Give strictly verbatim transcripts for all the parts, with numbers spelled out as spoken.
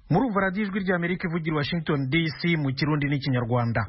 Murumva radiyo ijwi ry'Amerika ivugira Washington D C mu Kirundi n'Ikinyarwanda.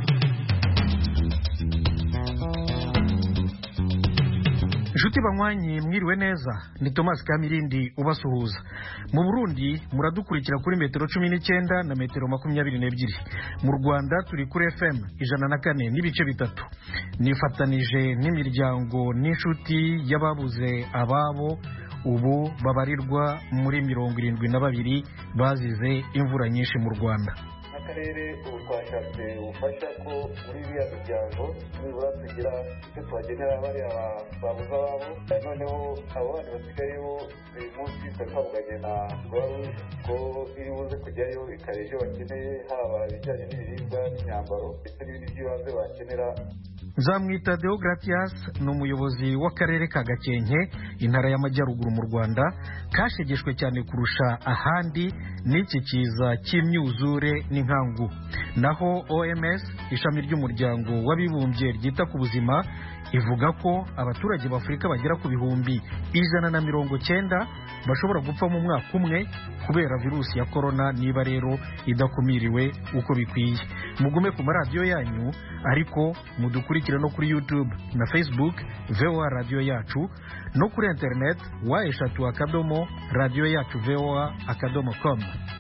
Nshuti banywanyi mwiriwe neza, ni Thomas Kamirindi ubasuhuza. Mu Burundi muradukurikira kuri metero cumi n'icyenda na metero makumyabiri n'ebyiri. Mu Rwanda turi kuri F M ijana na kane n'ibice bitatu. Nifatanije n'imiryango n'inshuti y'ababuze ababo ubu babarirwa muri mirongo irindwi na babiri bazize imvura nyinshi mu Rwanda. Akarere twashatse ubufasha ko muri iriya miryango nibura tugira icyo tubagenera bariya babuze ababo, noneho abo bandi basigayeho uyu munsi twavuganye na Rwari ko iri buze kujyayo ikareba ibyo bakeneye, haba ibijyanye n'ibiribwa n'imyambaro ndetse n'ibindi by'ibanze bakenera. Nzamwita Deogratias ni umuyobozi w'akarere ka Gakenke intara y'Amajyaruguru mu Rwanda kashegeshwe cyane kurusha ahandi n'iki kiza cy'imyuzure n'inkangu. Naho O M S ishami ry'umuryango w'abibumbye ryita ku buzima ivuga ko abaturage b'Afurika bagera ku bihumbi ijana na mirongo cyenda bashobora gupfa mu mwaka umwe kubera virusi ya corona niba rero idakumiriwe uko bikwiye. Mugume ku maradiyo yanyu ariko mudukurikire no kuri YouTube na Facebook V O A radio yacu no kuri internet wa eshatu akadomo radio yacu V O A akadomo com.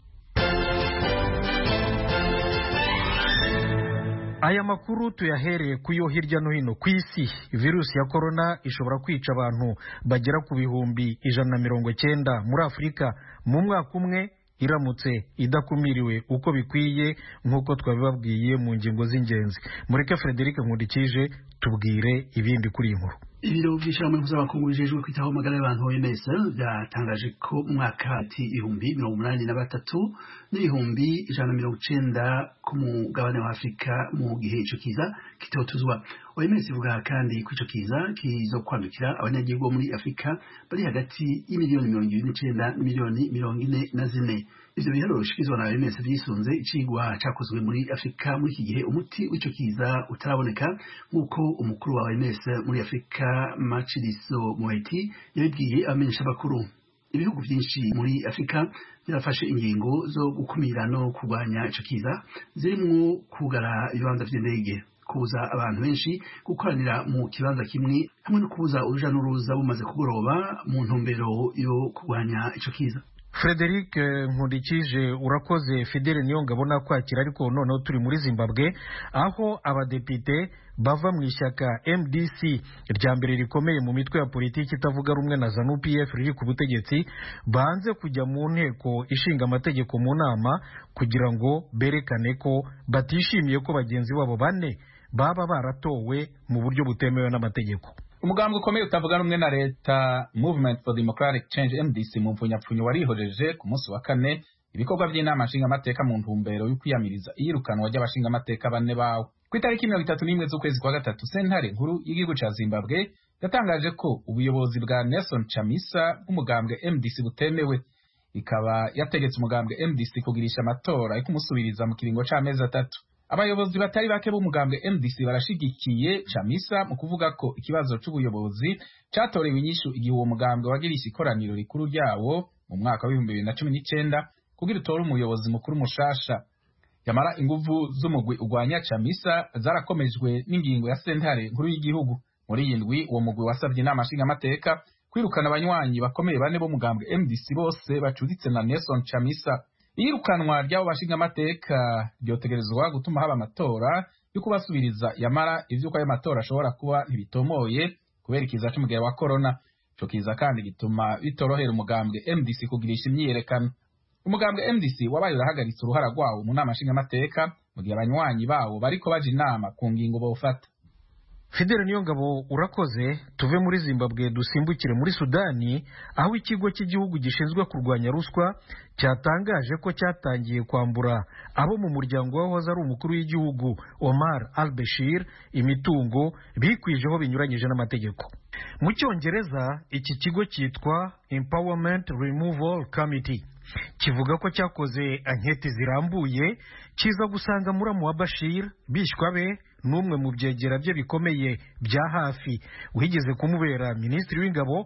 Aya makuru tuyahereye kuyo hirya no hino ku isi. Virusi ya corona ishobora kwica abantu bagera ku bihumbi ijana na mirongo cyenda muri Afurika mu mwaka umwe iramutse idakumiriwe uko bikwiye nk'uko twabibabwiye mu ngingo z'ingenzi. Mureke Frederic Nkundikije tubwire ibindi kuri iyi nkuru. Ibiro by'ishyirahamwe mpuzamakungu bijejwe kwitaho amagara y'abantu O M S byatangaje ko mu mwaka hagati ibihumbi mirongo umunani na batatu n'ibihumbi ijana na mirongo icenda ku mugabane wa Afurika mu gihe ico kiza kitotuzwa. O M S ivuga kandi ko ico kiza kizokwandukira abanyagihugu bo muri Afurika bari hagati y'imiliyoni mirongo ibiri n'icenda n'imiliyoni mirongo ine na zine. Ivyo biharuro bishikizwa na O M S vyisunze icigwa cakozwe muri Afurika muri iki gihe umuti w'ico kiza utaraboneka, nk'uko umukuru wa O M S muri Afurika Matshidiso Moeti yabibwiye abamenyesha bakuru. Ibihugu byinshi muri Afurika byarafashe ingingo zo gukumira no kurwanya ico kiza, zirimwo kugara ibibanza vy'indege, kubuza abantu benshi gukoranira mu kibanza kimwe, hamwe no kubuza uruja n'uruza bumaze kugoroba mu ntumbero yo kurwanya ico kiza. Frederic Nkundikije urakoze. Fidele Niyongabo nakwakira, ariko noneho turi muri Zimbabwe aho abadepite bava mu ishyaka M D C rya mbere rikomeye mu mitwe ya politiki itavuga rumwe na ZANU P F riri ku butegetsi banze kujya mu nteko ishinga amategeko mu nama kugira ngo berekane ko batishimiye ko bagenzi babo bane baba baratowe mu buryo butemewe n'amategeko. Umugambi ukomeye utavuga rumwe na leta Movement for Democratic Change M D C mu mvunyapfunyo warihojeje ku munsi wa kane ibikorwa by'inama nshinga amateka mu ntumbero yo kwiyamiriza iyirukanwa ry'abashinga amateka bane bawo. Ku itariki mirongo itatu n'imwe z'ukwezi kwa gatatu, sentare nkuru y'igihugu ca Zimbabwe yatangaje ko ubuyobozi bwa Nelson Chamisa bw'umugambwe M D C butemewe. Ikaba yategetse umugambwe M D C kugirisha amatora yo kumusubiriza mu kiringo c'amezi atatu. Abayobozi batari bake b'umugambwe M D C barashigikiye Chamisa mu kuvuga ko ikibazo c'ubuyobozi catorewe inyishu igihe uwo mugambwe wagirisha ikoraniro rikuru ryawo mu mwaka w'ibihumbi bibiri na cumi n'icenda kugira utore umuyobozi mukuru mushasha. Yamara inguvu z'umugwi ugwanya Chamisa zarakomejwe n'ingingo ya sentare nkuru y'igihugu. Muri iyi ndwi uwo mugwi wasavye inama nshinga amateka kwirukana abanywanyi bakomeye bane b'umugambwe M D C bose bacuditse na Nelson Chamisa. Iyirukanwa ry'abo bashinga amateka ryotegerezwa gutuma haba amatora yo kubasubiriza, yamara ivyuko ayo matora ashobora kuba ntibitomoye kubera ikiza c'umugera wa corona. Ico kiza kandi gituma bitorohera umugambwe M D C kugirisha imyiyerekano. Umugambwe M D C wabaye urahagaritse uruhara rwawo mu nama nshinga amateka mu gihe abanywanyi bawo bariko baje inama ku ngingo bofata. Fidele Niyongabo urakoze. Tuve muri Zimbabwe dusimbukire muri Sudani aho ikigo cy'igihugu gishinzwe kurwanya ruswa cyatangaje ko cyatangiye kwambura abo mu muryango wahoze ari umukuru w'igihugu Omar al-Bashir imitungo bikwijeho binyuranyije n'amategeko. Mu Cyongereza iki kigo cyitwa Empowerment Removal Committee kivuga ko cyakoze anketi zirambuye kiza gusanga muramu wa Bashir bishwa be n'umwe mu byegera bye bikomeye bya hafi wigeze kumubera minisitiri w'ingabo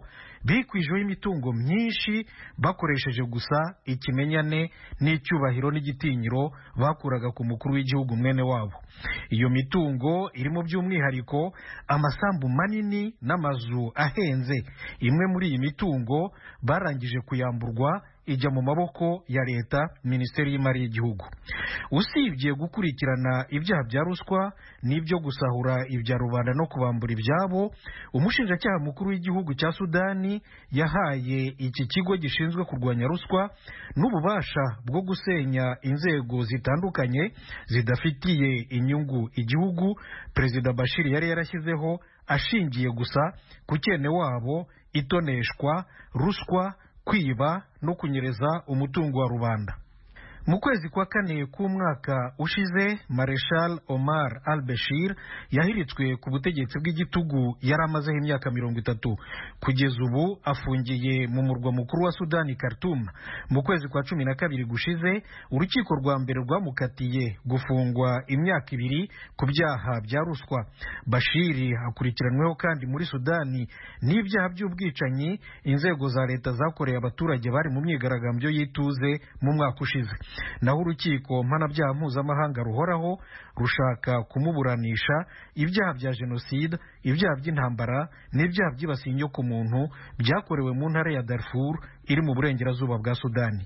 bikwijeho imitungo myinshi bakoresheje gusa ikimenyane n'icyubahiro n'igitinyiro bakuraga ku mukuru w'igihugu mwene wabo. Iyo mitungo irimo by'umwihariko amasambu manini n'amazu ahenze. Imwe muri iyi mitungo barangije kuyamburwa ijya mu maboko ya leta, minisiteri y'imari y'igihugu. Usibye gukurikirana ibyaha bya ruswa n'ibyo gusahura ibya rubanda no kubambura ibyabo, umushinjacyaha mukuru w'igihugu cya Sudani yahaye iki kigo gishinzwe kurwanya ruswa n'ububasha bwo gusenya inzego zitandukanye zidafitiye inyungu igihugu Perezida Bashir yari yarashyizeho, ashingiye gusa ku cyene wabo, itoneshwa, ruswa, kwiba no kunyereza umutungo wa rubanda. Mu kwezi kwa kane k'umwaka ushize, Marshal Omar al-Bashir yahiritswe ku butegetsi bw'igitugu yari amazeho imyaka mirongo itatu. Kugeza ubu afungiye mu murwa mukuru wa Sudani, Khartoum. Mu kwezi kwa cumi na kabiri gushize, urukiko rwa mbere rwamukatiye gufungwa imyaka ibiri ku byaha bya ruswa. Bashir akurikiranweho kandi muri Sudani n'ibyaha by'ubwicanyi inzego za leta zakoreye abaturage bari mu myigaragambyo y'ituze mu mwaka ushize. Naho urukiko mpanabyaha mpuzamahanga ruhoraho rushaka kumuburanisha ibyaha bya jenoside, ibyaha by'intambara n'ibyaha byibasiye inyoko muntu byakorewe mu ntara ya Darfur iri mu burengerazuba bwa Sudani.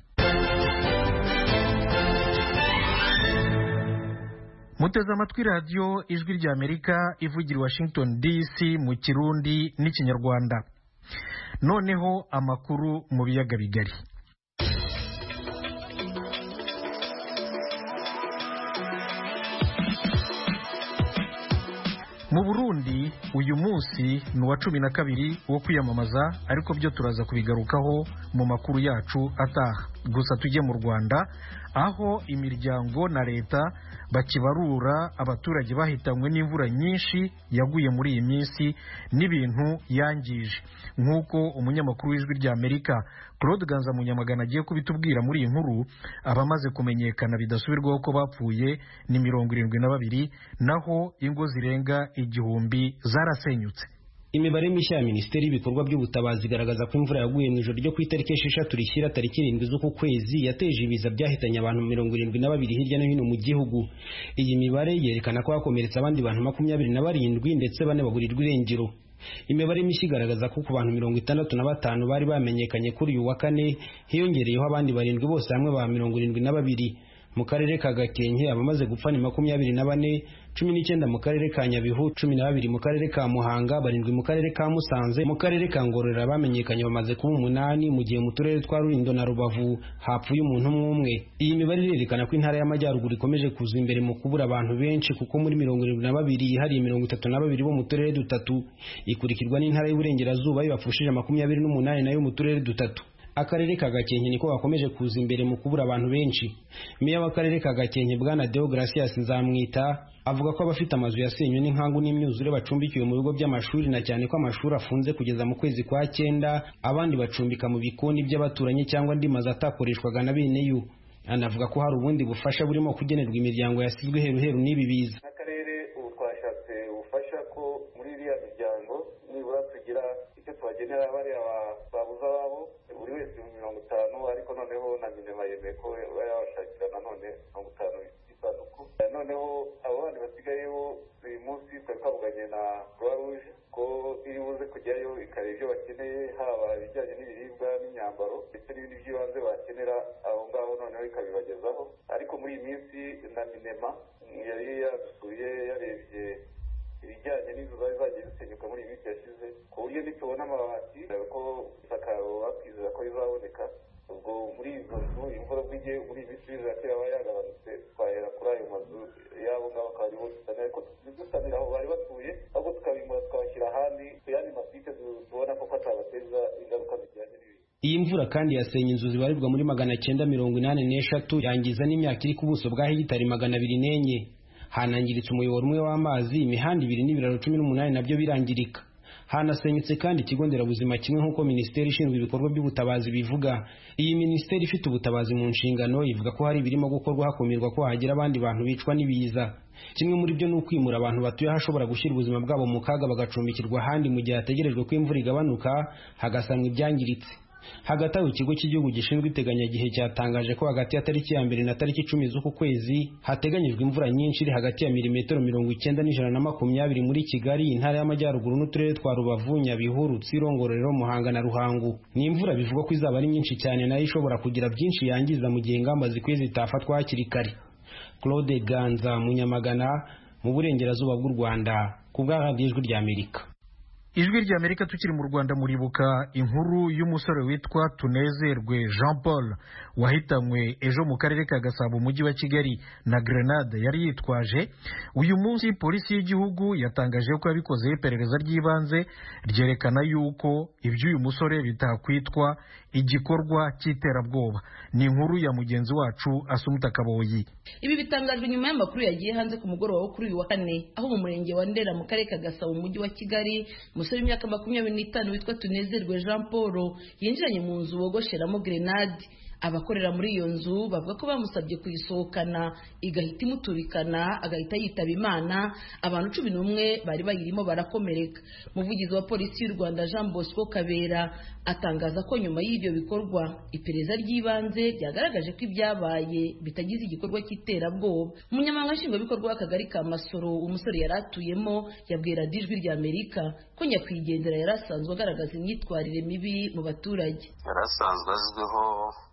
Muteze amatwi radiyo Ijwi ry'Amerika ivugira i Washington D C mu Kirundi n'Ikinyarwanda. Noneho amakuru mu biyaga bigari. Mu Burundi uyu munsi ni uwa cumi na kabiri wo kwiyamamaza, ariko byo turaza kubigarukaho mu makuru yacu ataha. Gusa tujye mu Rwanda, aho imiryango na leta bakibarura abaturage bahitanywe n'imvura nyinshi yaguye muri iyi minsi n'ibintu yangije, nk'uko umunyamakuru w'Ijwi ry'Amerika Claude Ganza Munyamagana agiye kubitubwira muri iyi nkuru. Abamaze kumenyekana bidasubirwaho ko bapfuye ni mirongo irindwi na babiri, naho ingo zirenga igihumbi zarasenyutse. Imibare mishya ya Minisiteri y'ibikorwa by'ubutabazi igaragaza ko imvura yaguye mu ijoro ryo ku itariki esheshatu rishyira tariki irindwi z'uku kwezi yateje ibiza byahitanye abantu mirongo irindwi na babiri hirya no hino mu gihugu. Iyi mibare yerekana ko hakomeretse abandi bantu makumyabiri na barindwi ndetse bane baburirwa irengero. Imibare mishya igaragaza ko ku bantu mirongo itandatu na batanu bari bamenyekanye kuri uyu wa kane hiyongereyeho abandi barindwi, bose hamwe ba mirongo irindwi na babiri. Mu karere ka Gakenke abamaze gupfa ni makumyabiri na bane, cumi n'icyenda mu karere ka Nyabihu, cumi na babiri mu karere ka Muhanga, barindwi mu karere ka Musanze. Mu karere ka Ngororero bamenyekanye bamaze kuba umunani, mu gihe mu turere twa Rulindo na Rubavu hapfuye umuntu umwe. Iyi mibare irerekana ko intara y'Amajyaruguru ikomeje kuza imbere mu kubura abantu benshi, kuko muri mirongo irindwi na babiri hari mirongo itatu na babiri bo mu turere dutatu, ikurikirwa n'intara y'Uburengerazuba yabapfushije makumyabiri n'umunani nayo mu turere dutatu. Akarere ka Gakenke niko gakomeje kuza imbere mu kubura abantu benshi. Meya w'akarere ka Gakenke Bwana Deogracias Nzamwita avuga ko abafite amazu yasenywe n'inkangu n'imyuzure bacumbikiwe mu bigo by'amashuri, na cyane ko amashuri afunze kugeza mu kwezi kwa cyenda, abandi bacumbika mu bikoni by'abaturanyi cyangwa andi mazu atakoreshwaga na bene yo. Anavuga ko hari ubundi bufasha burimo kugenerwa imiryango yasizwe heruheru n'ibi biza. Akarere ubu twashatse ubufasha ko muri iriya miryango nibura tugira icyo tubagenera bari babuza babo buri wese mirongo itanu, ariko noneho na minema yemeye ko bayabashakira nanone mirongo itanu isanduku. Noneho abo bandi basigaye bo uyu munsi twari twavuganye na Croix Rouge ko iri buze kujyayo ikareba ibyo bakeneye, haba ibijyanye n'ibiribwa n'imyambaro ndetse n'ibindi by'ibanze bakenera aho ngaho, noneho ikabibagezaho. Ariko muri iyi minsi na minema yari yadusuye yarebye ibijyanye n'inzu zari zagiye zisenyuka muri iyi minsi yashize, ku buryo nitubona amabati ko isakaro bakwizera ko rizaboneka. Ubwo muri izo nzu imvura bw'igihe muri iyi minsi bizakira aba yagabanutse, twahera kuri ayo mazu yabo ngabo akaba ariho dusanira, ariko dusanira aho bari batuye, ahubwo tukabimura tukabashyira ahandi ku yandi masite tubona ko atabateza ingaruka zijyanye n'ibi. Iyi mvura kandi yasenye inzu zibarirwa muri magana cyenda mirongo inani n'eshatu, yangiza n'imyaka iri ku buso bwa hegitari magana abiri n'enye. Hanangiritse umuyoboro umwe w'amazi, imihanda ibiri n'ibiraro cumi n'umunani nabyo birangirika. hanasenyutse kandi ikigo nderabuzima kimwe nk'uko minisiteri ishinzwe ibikorwa by'ubutabazi bivuga. Iyi minisiteri ifite ubutabazi mu nshingano ivuga ko hari ibirimo gukorwa hakumirwa ko hagira abandi bantu bicwa n'ibiza. Kimwe muri byo ni ukwimura abantu batuye ahashobora gushyira ubuzima bwabo mu kaga bagacumbikirwa ahandi mu gihe hategerejwe ko imvura igabanuka hagasanwa ibyangiritse. Hagati aho ikigo cy'igihugu gishinzwe iteganyagihe cyatangaje ko hagati ya tariki ya mbere na tariki icumi z'uku kwezi hateganyijwe imvura nyinshi iri hagati ya milimetero mirongo icyenda n'ijana na makumyabiri muri Kigali, intara y'Amajyaruguru n'uturere twa Rubavu, Nyabihu, Rutsiro, Ngororero, Muhanga na Ruhango. Ni imvura bivugwa ko izaba ari nyinshi cyane nayo ishobora kugira byinshi yangiza mu gihe ingamba zikwiye zitafatwa hakiri kare. Claude Ganza, Munyamagana, mu burengerazuba bw'u Rwanda, ku bwa radiyo Ijwi ry'Amerika. Ijwi ry'Amerika tukiri mu Rwanda muribuka inkuru y'umusore witwa Tunezerwe Jean Paul wahitanywe ejo mu karere ka Gasabo mu mujyi wa Kigali na grenade yari yitwaje. Uyu munsi polisi y'igihugu yatangaje ko yabikoze iperereza ry'ibanze ryerekana yuko iby'uyu musore bitakwitwa igikorwa cy'iterabwoba. Ni inkuru ya mugenzi wacu Asumta Kaboyi. Ibi bitangajwe nyuma y'amakuru yagiye hanze ku mugoroba wo kuri uyu wa kane aho mu murenge wa Ndera mu karere ka Gasabo mu mujyi wa Kigali umusore w'imyaka makumyabiri n'itanu witwa Tunezerwe Jean Paul yinjiranye mu nzu wogosheramo grenade. Abakorera muri iyo nzu bavuga ko bamusabye kuyisohokana igahita imuturikana agahita yitaba Imana. Abantu cumi n'umwe bari bayirimo barakomereka. Umuvugizi wa polisi y'u Rwanda Jean Bosco Kabera atangaza ko nyuma y'ibyo bikorwa iperereza ry'ibanze ryagaragaje ko ibyabaye bitagize igikorwa cy'iterabwoba. Umunyamabanga nshingwabikorwa w'akagari ka Masoro umusore yari atuyemo yabwira Ijwi ry'Amerika ko nyakwigendera yari asanzwe agaragaza imyitwarire mibi mu baturage. Yari asanzwe azwiho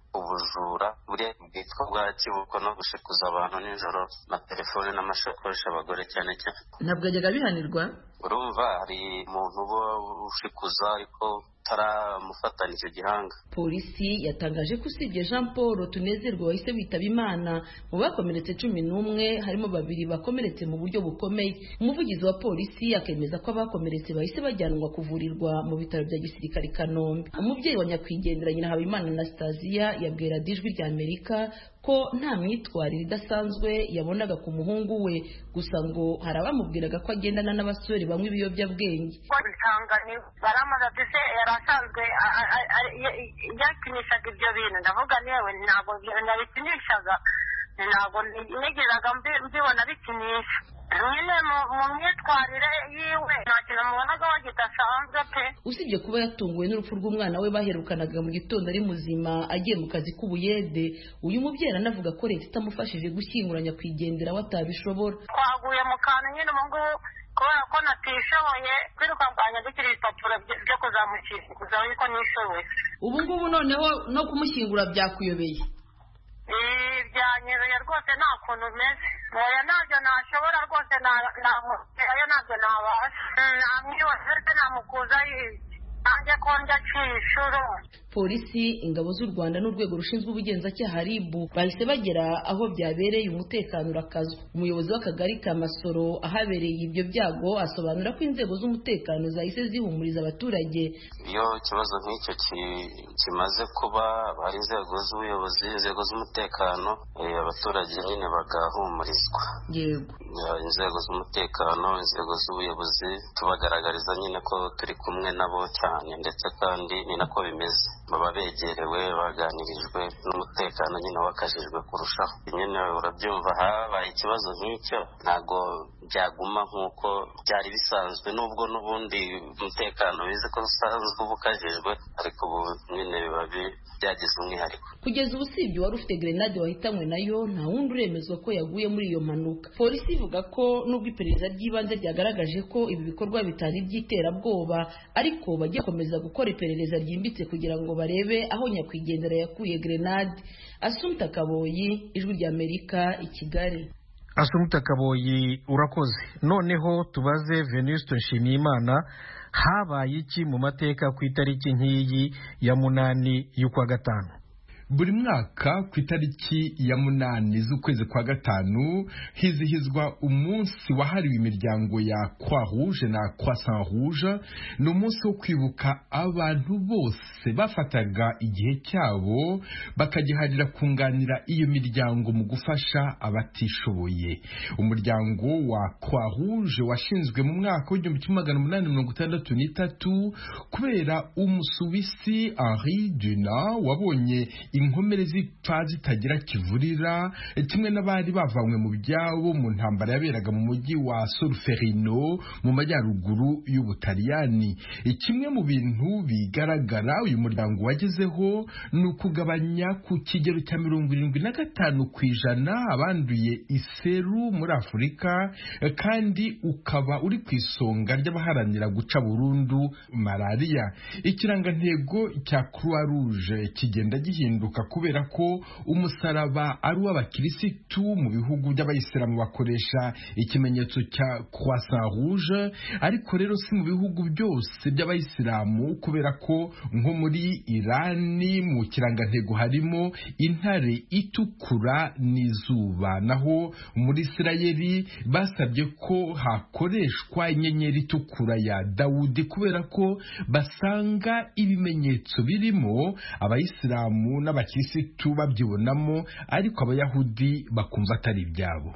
ubujura buri bwitwa bwa kibuko no gushikuza abantu nijoro na telefone n'amashakoshi abagore cyane cyane. Ntabwo ajyaga bihanirwa. Urumva hari umuntu uba ushikuza ariko taramufatana icyo gihanga. Polisi yatangaje ko usibye Jean Paul Tunezerwe wahise witaba Imana mu bakomeretse cumi n'umwe harimo babiri bakomeretse mu buryo bukomeye. Umuvugizi wa polisi akemeza ko abakomeretse bahise bajyanwa kuvurirwa mu bitaro bya gisirikare Kanombe. Umubyeyi wa nyakwigendera nyina Habimana Anastasia yabwira Ijwi ry'Amerika ko nta myitwarire idasanzwe yabonaga ku muhungu we, gusa ngo hari abamubwiraga ko agendana n'abasore bamwe ibiyobyabwenge. Baramaze ese yarasanzwe yakinishaga ibyo bintu, ndavuga niwe ntabwo nabikinishaga, ntabwo nigeraga mbibona bikinisha. Nyine mu myitwarire yiwe nta kintu mubonaga kidasanzwe pe. Usibye kuba yatunguwe n'urupfu rw'umwana we baherukanaga mu gitondo ari muzima agiye mu kazi k'ubuyede, uyu mubyeyi anavuga ko leta itamufashije gushyingura nyakwigendera we atabishobora. Twaguye mu kantu nyine ubu ngubu kubera ko natishoboye kwiruka mbanya dukiri ibipapuro byo kuzamushyingura ariko nishoboye. Ubu ngubu noneho no kumushyingura byakuyobeye? Byanyereye rwose nta kuntu umeze. Oya ntabyo nashobora rwose oya ntabyo nabasha. Namwiwe namukuza nanjye ko njya cy'ishuro. Polisi, ingabo z'u Rwanda n'urwego rushinzwe ubugenzacyaha R I B bahise bagera aho byabereye umutekano urakazwa. Umuyobozi w'akagari ka Masoro ahabereye ibyo byago asobanura ko inzego z'umutekano zahise zihumuriza abaturage. Iyo ikibazo nk'icyo kimaze kuba hari inzego z'ubuyobozi, inzego z'umutekano, abaturage nyine bagahumurizwa. Yego. Inzego z'umutekano, inzego z'ubuyobozi tubagaragariza nyine ko turi kumwe nabo cyane, ndetse kandi ni nako bimeze. Baba begerewe baganirijwe n'umutekano nyine wakajijwe kurushaho. Nyine urabyumva habaye ikibazo nk'icyo ntago byaguma nk'uko byari bisanzwe, nubwo n'ubundi umutekano bize ko usanzwe ubukajijwe, ariko ubu nyine biba byagize umwihariko. Kugeza ubu usibye wari ufite grenade wahitanywe nayo nta wundi uremezwa ko yaguye muri iyo mpanuka. Polisi ivuga ko nubwo iperereza ry'ibanze ryagaragaje ko ibi bikorwa bitari by'iterabwoba, ariko bagiye komeza gukora iperereza ryimbitse kugira ngo barebe aho nyakwigendera yakuye grenade. Asumta Kaboyi, Ijwi ry'Amerika, i Kigali. Asumta Kaboyi urakoze. Noneho tubaze Venuste Nshimiyimana, habaye iki mu mateka ku itariki nk'iyi ya munani y'ukwa gatanu? buri mwaka ku itariki ya munani z'ukwezi kwa gatanu hizihizwa umunsi wahariwe imiryango ya Croix Rouge na Croissant Rouge. ni umunsi wo kwibuka abantu bose bafataga igihe cyabo bakagiharira kunganira iyo miryango mu gufasha abatishoboye. umuryango wa Croix Rouge washinzwe mu mwaka w'igihumbi kimwe magana umunani mirongo itandatu n'itatu kubera umusuwisi Henri Dunant wabonye inkomere zipfa zitagira kivurira kimwe n'abari bavanywe mu byabo mu ntambara yaberaga mu mujyi wa Solferino mu majyaruguru y'Ubutaliyani. kimwe mu bintu bigaragara uyu muryango wagezeho ni ukugabanya ku kigero cya mirongo irindwi na gatanu ku ijana abanduye iseru muri Afurika, kandi ukaba uri ku isonga ry'abaharanira guca burundu malariya. ikirangantego cya Croix Rouge kigenda gihinduka kubera ko umusaraba ari uw'abakirisitu. mu bihugu by'abayisilamu bakoresha ikimenyetso cya Croissant Rouge, ariko rero si mu bihugu byose by'abayisilamu kubera ko nko muri Irani mu kirangantego harimo intare itukura n'izuba, naho muri Isirayeli basabye ko hakoreshwa inyenyeri itukura ya Dawudi kubera ko basanga ibimenyetso birimo abayisilamu n'abakirisitu babyibonamo, ariko abayahudi bakumva atari ibyabo.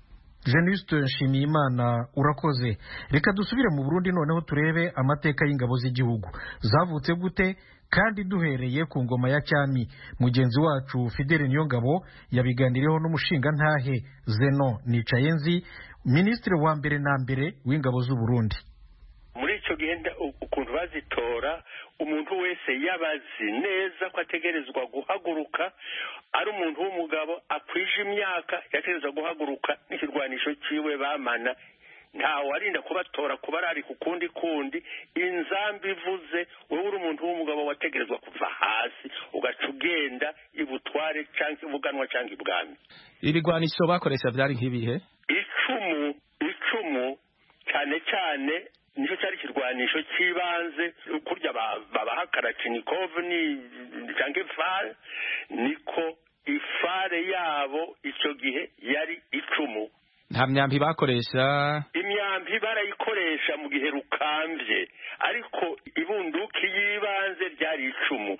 Jenuste Nshimiyimana urakoze. Reka dusubire mu Burundi noneho turebe amateka y'ingabo z'igihugu zavutse gute, kandi duhereye ku ngoma ya cyami. Mugenzi wacu Fidele Niyongabo yabiganiriyeho n'umushingantahe Zeno Nicayenzi, minisitiri wa mbere na mbere w'ingabo z'u Burundi. muri icyo gihe ukuntu bazitora, umuntu wese yabazi neza ko ategerezwa guhaguruka, ari umuntu w'umugabo akwije imyaka yategerezwa guhaguruka n'ikirwanisho ciwe bamana. ntawe warinda kubatora kuba ari ku kundi kundi. inzambi ivuze, wowe uri umuntu w'umugabo wategerezwa kuva hasi ugaca ugenda ibutware cyangwa ibuganwa cyangwa ibwami. ibigwanisho bakoresha byari nk'ibihe? icumu icumu cyane cyane nicyo cyari ikirwanisho cy'ibanze. kurya babaha Kalashnikov ni cyangwa ifare, niko ifare yabo icyo gihe yari icumu. nta myambi bakoresha? imyambi barayikoresha mu gihe rukambye, ariko ibunduki y'ibanze ryari icumu.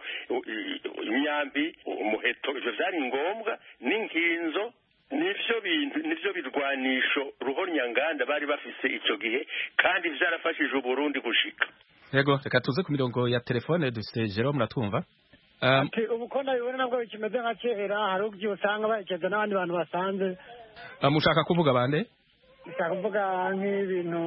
imyambi, umuheto, ibyo byari ngombwa, n'inkinzo, nivyo bintu nivyo birwanisho ruhonyanganda bari bafise icyo gihe, kandi byarafashije Uburundi gushika. Yego, reka tuze ku mirongo ya telefone dufite Jerome, muratwumva? Um, ati ubukona bibone nabwo bikimeze nka kera, hari ubyo usanga bayikeza n'abandi bantu basanze. mushaka kuvuga bande? Mushaka kuvuga nk'ibintu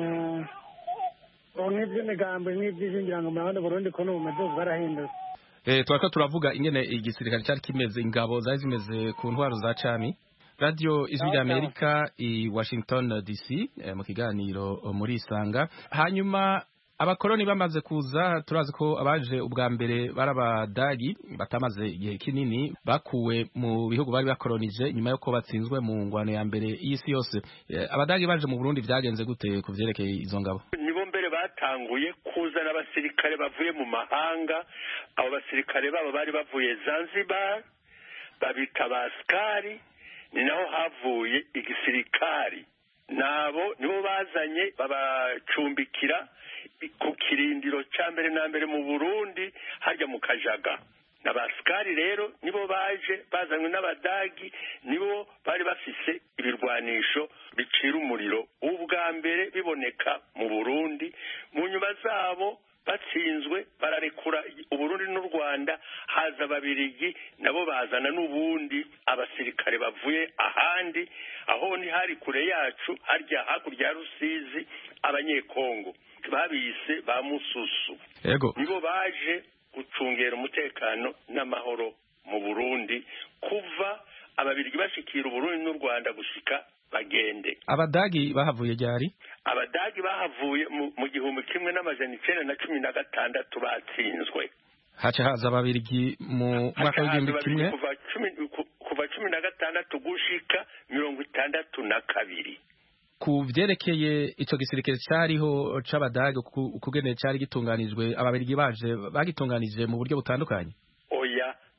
nk'iby'imigambo nk'iby'izingiranga mu Rwanda Burundi ko n'ubumenyi bwarahindutse. Eh twaka turavuga ingene igisirikare cyari kimeze, ingabo zari zimeze ku ntwaro za cami. Radio Ijwi ry'Amerika i Washington D C eh, mu kiganiro muri Isanga. Hanyuma abakoroni bamaze kuza, turazi ko abaje ubwa mbere barabadagi batamaze igihe kinini, bakuwe mu bihugu bari bakoronije nyuma yo ko batsinzwe mu ngwano ya mbere y'isi yose. E, abadagi baje mu Burundi byagenze gute kuvyerekeye izo ngabo? Nibo mbere batanguye kuzana abasirikare bavuye mu mahanga. Abo basirikare babo bari bavuye Zanzibar, babita baskari, ni naho havuye igisirikari. Nabo nibo bazanye babacumbikira ku kirindiro cya mbere na mbere mu Burundi harya mu Kajaga. N'abaskari rero nibo baje bazanywe n'abadagi, nibo bari bafise ibirwanisho bicira umuriro ubwa mbere biboneka mu Burundi. Mu nyuma zabo batsinzwe bararekura Uburundi n'u Rwanda, haza ababirigi nabo bazana n'ubundi abasirikare bavuye ahandi, aho ni hari kure yacu harya hakurya ya Rusizi, abanyekongo babise ba Mususu. Yego, nibo baje gucungera umutekano n'amahoro mu Burundi kuva ababirigi bashikira Uburundi n'u Rwanda gushika bagende. Abadagi bahavuye ryari? Abadagi bahavuye mu gihumbi kimwe n'amajana icenda na cumi na gatandatu batsinzwe. Haca haza ababirigi mu mwaka w'igihumbi kimwe kuva cumi na gatandatu gushika mirongo itandatu na kabiri. Ku vyerekeye ico gisirikare cyariho c'abadagi ukugene cyari gitunganijwe, ababirigi baje bagitunganije mu buryo butandukanye? Oya,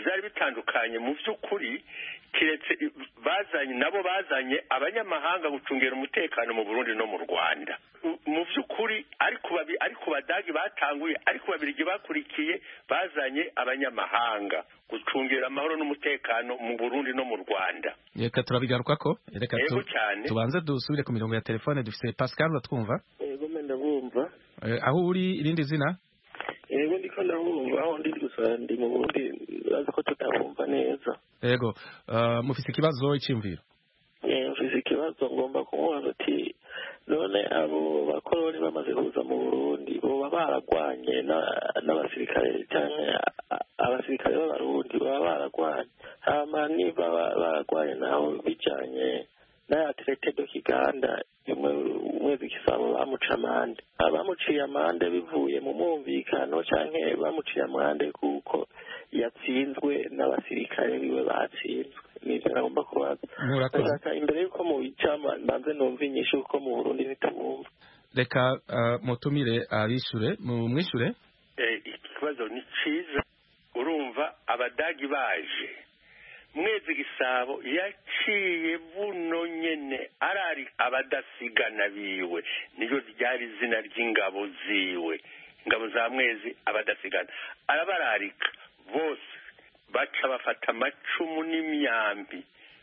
byari bitandukanye mu by'ukuri kiretse bazanye nabo bazanye abanyamahanga gucungera umutekano mu Burundi no mu Rwanda mu by'ukuri ariko babi ariko badagi batanguye ariko babirigi bakurikiye bazanye abanyamahanga gucungera amahoro n'umutekano mu Burundi no mu Rwanda. Reka turabigaruka ko reka tubanze dusubire ku mirongo ya telefone dufite Pascal batwumva. Yego menda bumva. Eh, aho uri irindi zina? Yego ndiko ndabumva aho ndi gusa ndi mu Burundi baza ko tutabumva neza. Yego uh, mufite ikibazo icyumviro. Eh mufite ikibazo ngomba kumubaza ati none abo bakoroni bamaze kuza mu Burundi bo baragwanye n'abasirikare cyane abasirikare b'abarundi baba baragwanye hama niba baragwanye naho bijanye na traité de Kiganda umwe umwezi kisabo bamuca amande abamuciye amande bivuye mu mwumvikano canke bamuciye amande kuko yatsinzwe n'abasirikare biwe batsinzwe nivyo nagomba kubaza ndashaka imbere yuko mu bicama mbanze numva inyishu kuko mu Burundi ntitubumva. Reka uh, mutumire abishure mu mwishure. Eh ikibazo ni ciza urumva abadagi baje mwezi gisabo yaciye buno nyene arari abadasigana biwe niyo ryari izina ry'ingabo ziwe ingabo za mwezi abadasigana arabararika bose baca bafata amacumu n'imyambi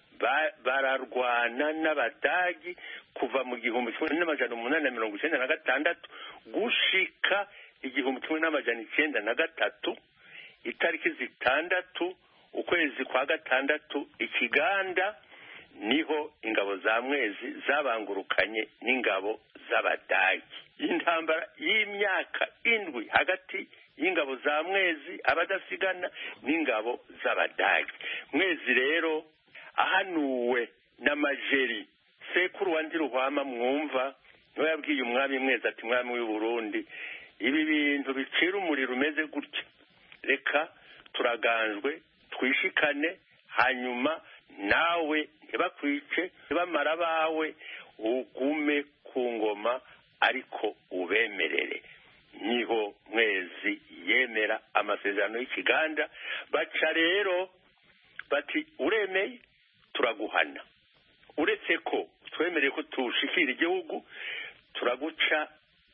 bararwana n'abadagi kuva mu gihumbi kimwe n'amajana umunani na mirongo icyenda na gatandatu gushika igihumbi kimwe n'amajana icyenda na gatatu itariki zitandatu ukwezi kwa gatandatu Ikiganda niho ingabo za mwezi zabangurukanye n'ingabo z'abadagi. Intambara y'imyaka indwi hagati y'ingabo za mwezi abadasigana n'ingabo z'abadagi. Mwezi rero ahanuwe n'amajeri sekuru wa Ndiruhwama mwumva no yabwiye umwami mwezi ati mwami w'u Burundi ibi bintu bicira umuriro umeze gutya reka turaganjwe twishikane hanyuma nawe ntibakwice bamara bawe ugume ku ngoma ariko ubemerere. Niho mwezi yemera amasezerano y'Ikiganda baca rero bati uremeye turaguhana uretse ko twemereye ko tushikira igihugu turaguca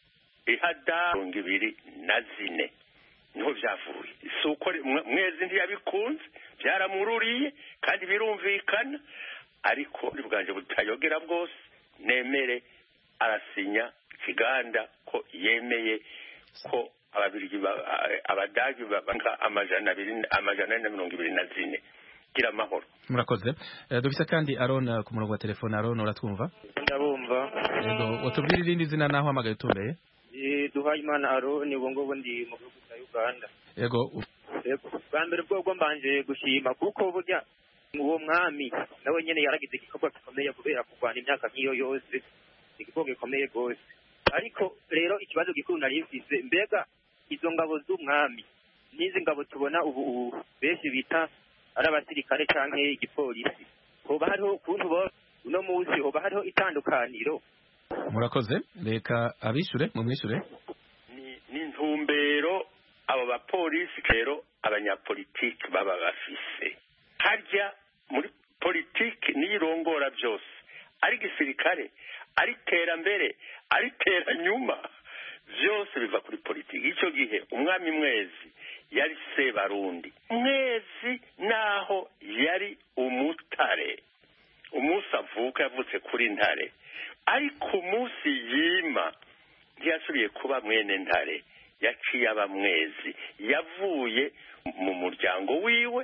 ihada mirongo ibiri na zine niho byavuye isuko mwezi ntiyabikunze byaramururiye kandi birumvikana ariko bwanje butayogera bwose nemere arasinya Ikiganda ko yemeye ko ababirigi abadagi banka amajana abiri amajana na mirongo ibiri na zine gira amahoro. Murakoze. Uh, dufise kandi Aron ku murongo wa telefone. Aron uratwumva? Ndabumva. Yego watubwira irindi zina naho hamagaye tumbeye? Eh Duhayimana Aron ubwo ngo ndi mu gihugu cya Uganda. Yego. Yego bambere bwo mbanje gushima kuko burya uwo mwami nawe nyene yaragize igikorwa gikomeye kubera kurwana imyaka nk'iyo yose igikorwa gikomeye gose. Ariko rero ikibazo gikuru nari mfise mbega izo ngabo z'umwami nizi ngabo tubona ubu benshi bita ari abasirikare canke igipolisi hoba hariho kuntu bo uno munsi hoba hariho itandukaniro. Murakoze reka abishure mu mwishure ni n'intumbero abo bapolisi rero abanyapolitiki baba bafise harya muri politiki nirongora byose ari gisirikare ari terambere ari teranyuma byose biva kuri politiki. Icyo gihe umwami mwezi yari Sebarundi mwezi naho yari umutare umunsi avuka yavutse kuri ntare ariko umunsi yima ntiyasubiye kuba mwene ntare yaciye aba mwezi yavuye mu muryango wiwe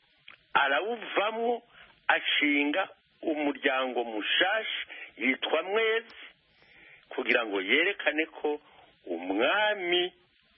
arawuvamwo ashinga umuryango mushasha yitwa mwezi kugira ngo yerekane ko umwami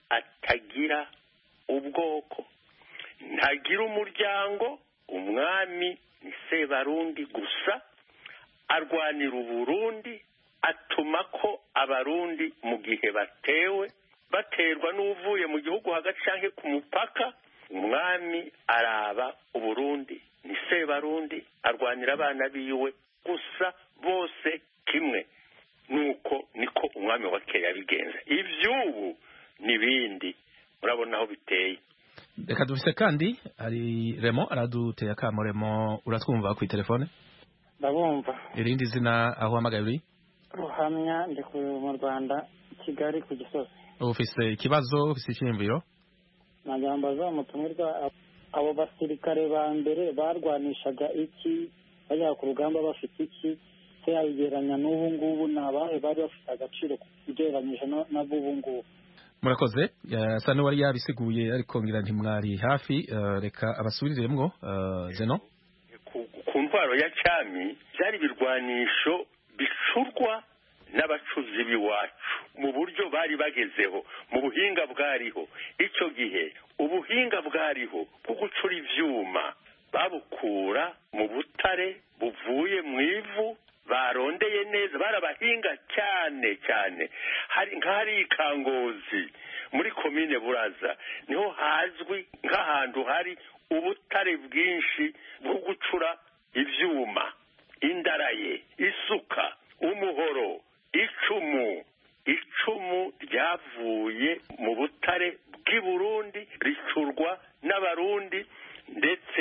atagira ubwoko ntagira umuryango umwami ni Sebarundi gusa arwanira uburundi atuma ko abarundi mu gihe batewe baterwa n'uvuye mu gihugu hagati canke ku mupaka umwami araba uburundi ni Sebarundi arwanira abana biwe gusa bose kimwe nuko niko umwami wa kera yabigenza ivyubu nibindi murabona aho biteye. reka dufise kandi hari Remo araduteye akamo. Remo uratwumva ku telefone? Ndabumva. Irindi zina aho hamagaye uri? Ruhamya ndi mu Rwanda Kigali ku Gisozi. Ufise ikibazo, ufise icyumviro? Najambaza umutumirwa, abo basirikare ba mbere barwanishaga iki, bajya ku rugamba bafite iki, se yageranya n'ubu ngubu nabahe bari bafite agaciro kugereranyije n'abubu ngubu? Murakoze. Yasa n'uwari yabisiguye ariko ngira ntimwari hafi. Uh, reka abasubiriremwo uh, Zeno. Ku ntwaro ya cyami byari birwanisho bicurwa n'abacuzi b'iwacu mu buryo bari bagezeho, mu buhinga bwariho icyo gihe. Ubuhinga bwariho bwo gucura ivyuma babukura mu butare buvuye mu ivu, barondeye neza, barabahinga cyane cyane. Hari nk'ahari Ikangozi muri komine Buraza niho hazwi nk'ahantu hari ubutare bwinshi bwo gucura ivyuma, indaraye, isuka, umuhoro, icumu. Icumu ryavuye mu butare bw'i Burundi ricurwa n'abarundi, ndetse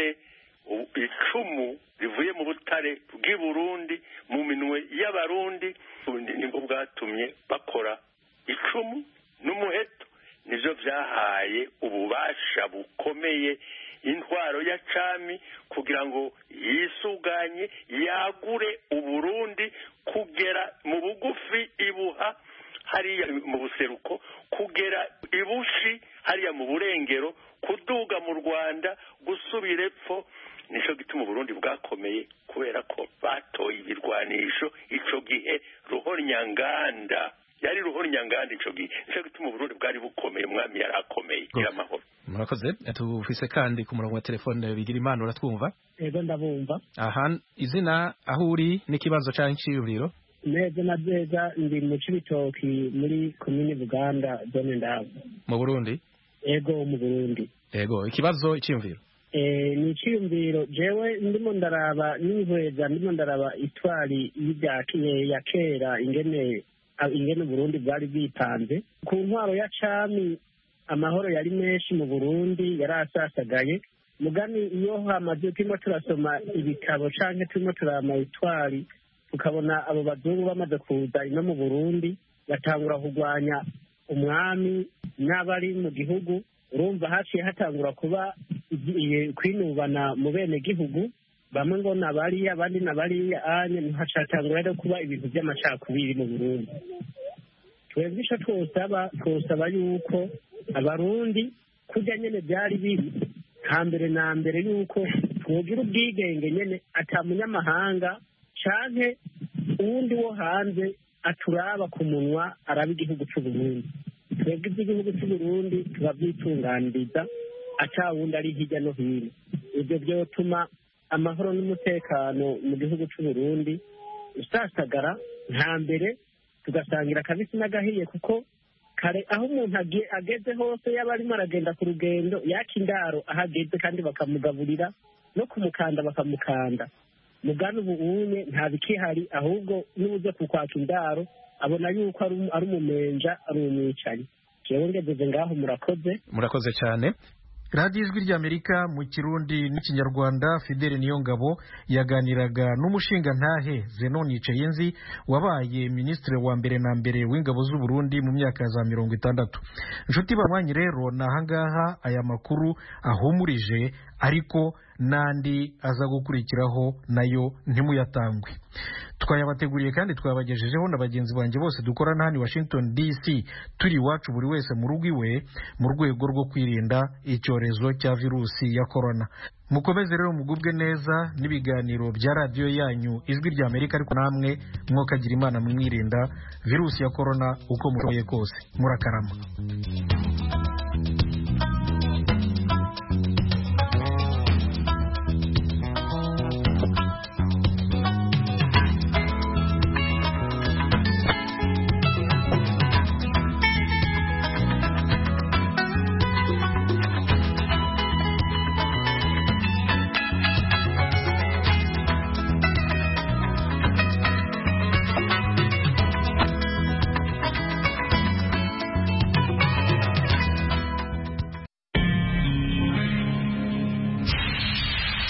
icumu rivuye mu butare bw'i Burundi mu minwe y'abarundi nibwo bwatumye bakora icumu n'umuheto. Nivyo vyahaye ububasha bukomeye intwaro ya cami kugira ngo yisuganye yagure Uburundi kugera mu bugufi ibuha hariya mu buseruko, kugera ibushi hariya mu burengero, kuduga mu Rwanda, gusubira epfo. Nico gituma Burundi bwakomeye kubera ko batoye ibirwanisho ico gihe. Ruhonyanganda yari Ruhonyanganda ico gihe, nico gituma Burundi bwari bukomeye, umwami yari akomeye. Gira amahoro. Murakoze. Tufise kandi ku murongo wa telefone bigira imana, uratwumva? Ego ndabumva. Aha, izina aho uri n'ikibazo cyangwa inciyumviro? Neza na neza ndi mu Cibitoki muri komine Buganda zone Ndava. Mu Burundi? Ego mu Burundi. Ego, ikibazo iciyumviro? Eh ni iciyumviro jewe ndimo ndaraba n'ihweza, ndimo ndaraba itwari y'ibyakiye ya kera ingene ingene Burundi bwari bipanze. Ku ntwaro ya cami amahoro yari menshi mu Burundi, yarasasagaye. Mugani iyo hamaze turimo turasoma ibitabo canke turimo turama itwari, tukabona abo bazungu bamaze kuza ino mu Burundi batangura kugwanya umwami n'abari mu gihugu. Urumva haciye hatangura kuba kwinubana mu bene gihugu, bamwe ngo nabariya abandi nabariya, anye ntihacatangura rero kuba ibintu by'amacakubiri mu Burundi. Twebwe ico twosaba twosaba yuko abarundi kurya nyene byari biri hambere na mbere, yuko twogira ubwigenge nyene, ata munyamahanga canke uwundi wo hanze aturaba ku munwa araba igihugu c'Uburundi. Twebwe iby'igihugu c'Uburundi tubavyitunganiriza, ata wundi ari hirya no hino. Ibyo byotuma amahoro n'umutekano mu gihugu c'Uburundi usasagara nta mbere, tugasangira akabisi n'agahiye, kuko kare aho umuntu ageze hose yaba arimo aragenda ku rugendo yaka indaro aho ageze, kandi bakamugaburira no kumukanda bakamukanda. Mugana ubu unye nta bikihari, ahubwo n'ubuze kukwaka indaro abona yuko ari umumenja, ari umwicanyi. Jewe ngeze ngaho. Murakoze. Murakoze cyane. radiyo ijwi ry'Amerika mu Kirundi n'Ikinyarwanda. Fidele Niyongabo yaganiraga n'umushingantahe Zenon Niceyenzi wabaye minisitiri wa mbere na mbere w'ingabo z'u Burundi mu myaka za mirongo itandatu. Inshuti banywanyi rero, nahangaha aya makuru ahumurije, ariko nandi aza gukurikiraho nayo ntimuyatangwe. Twayabateguriye kandi twabagejejeho na bagenzi banjye bose dukorana hano i Washington D C, turi iwacu buri wese mu rugo iwe, mu rwego rwo kwirinda icyorezo cya virusi ya korona. Mukomeze rero mugubwe neza n'ibiganiro bya radiyo yanyu ijwi ry'Amerika, ariko namwe mwokagira Imana mwirinda virusi ya korona uko mushoboye kose. Murakarama.